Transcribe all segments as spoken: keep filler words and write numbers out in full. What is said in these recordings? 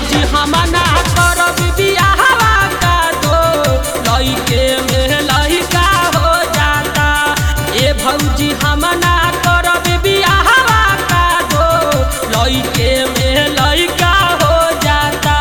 भौजी हम ना करब बियाहवा का दो लइके में लइका हो जाता। ए भौजी हम ना करब बियाहवा का दो लइके में लइका हो जाता।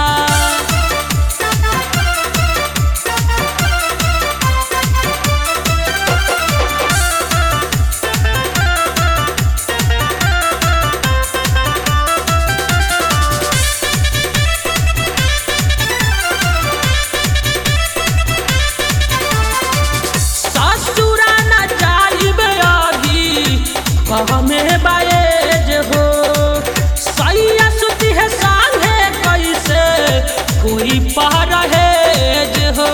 हमें बाएज हो सैया सुती है सांगे कैसे कोई परहेज हो।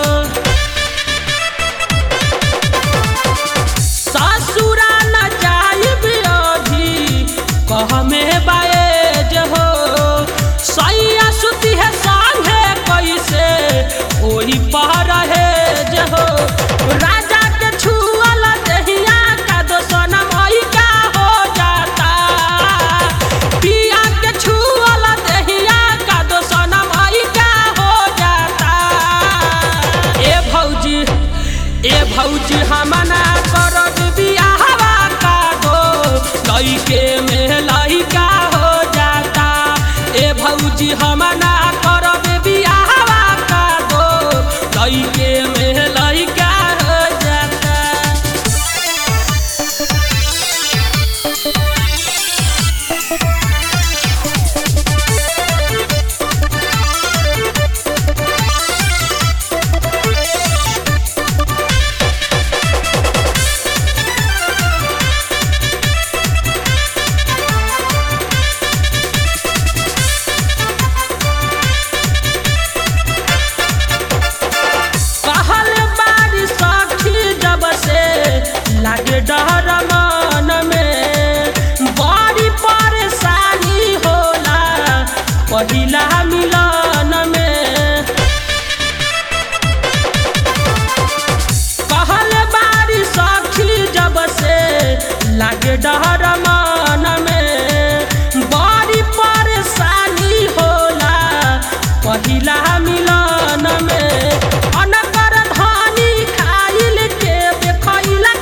ससुरा न जाइब अभी हमें बाएज हो सैया सुती है सांगे कैसे कोई परहेज हो। राजा के छुअल दहिया का दोसन ए भौजी हम ना करब बियाहवा का दो लइके में लइका हो जाता। ए भौजी हम ना करब बियाहवा का दो लइके में लइका हो जाता। लागे डर मन में बड़ी परेशानी होला पहिला मिलन में। कहल बारी सखी जब से लागे डर मन में बड़ी परेशानी होला पहिला मिलन में। अनकर धानी खाइल के देखैला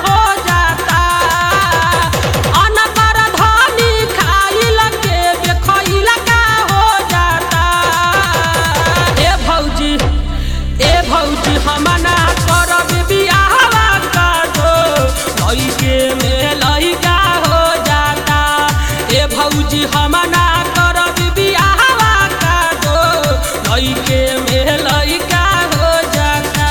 भौजी हम ना करब बियाहवा का दो लइके में लइका हो जाता। ए भौजी हम ना करब बियाहवा का दो लइके में लइका हो जाता।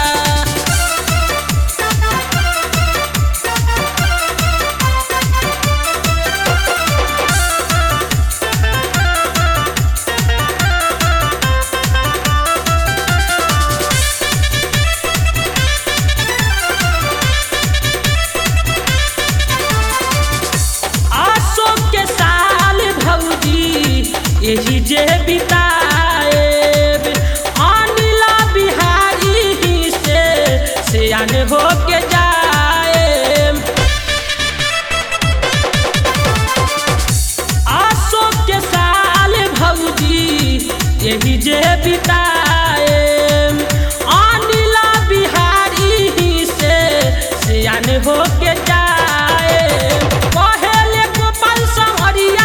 यही जे बिताएब अनिला बिहारी ही से सियान हो के जाएब। आसो के साल भौजी यही जे बिताएब अनिला बिहारी ही से सियान हो के जाएब। पहले गोपाल संवरिया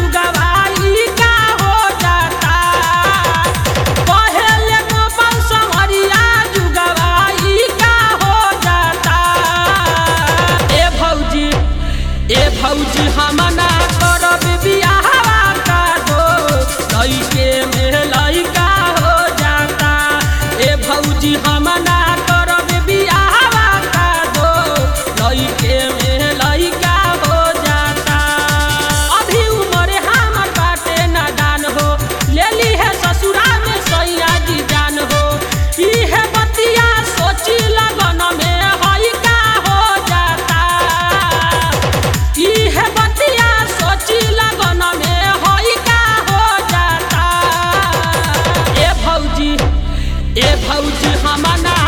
भौजी हम ना करब बियाहवा का दो लइके में लइका हो जाता। ए भौजी हम ना करब बियाहवा का दो लइके में लइका हो जाता। अभी उम्र हमर बाटे नादान हो लेली है ससुरा में सैया जी जान हो। इहे बतिया सोची लगन में हई का हो जाता। इहे बतिया सोची लगन में हई का हो जाता। ए भौजी ए भौजी हम ना